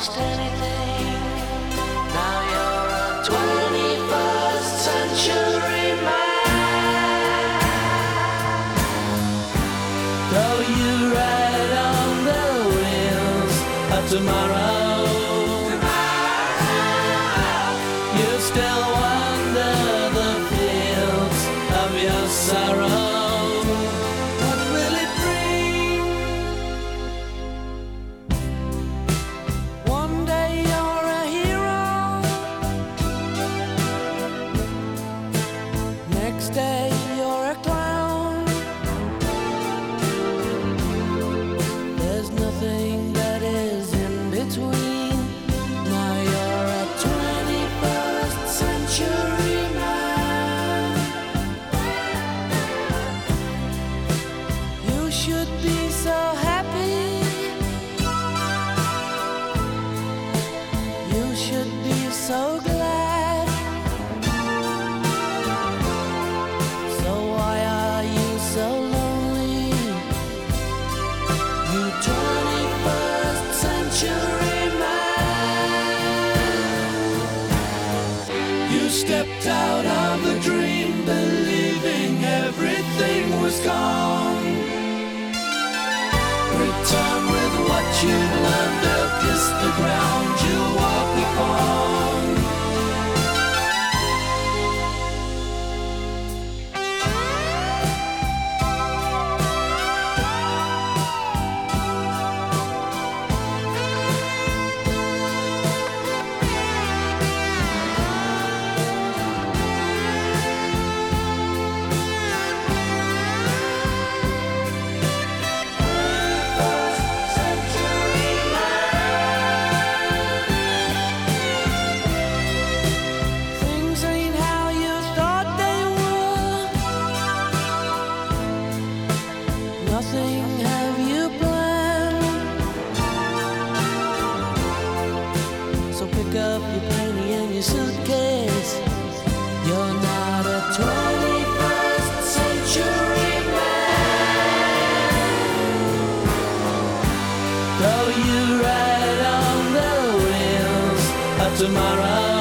almost anything. Now you're a 21st century man. Though you ride on the wheels of tomorrow, you still wander the fields of your sorrow. What will it bring? One day you're a hero, next day you're a clown. There's nothing that is in between. Now you're a 21st century man. You should be so happy. You should be so glad. So why are you so lonely? You 21st century man. You stepped out of a dream, believing everything was gone. Return with what you learned, or kiss the ground you walk upon. Things ain't how you thought they were. Nothing have you planned. So pick up your penny and your suitcase. You're not a 21st century man. Though you ride on the wheels of tomorrow,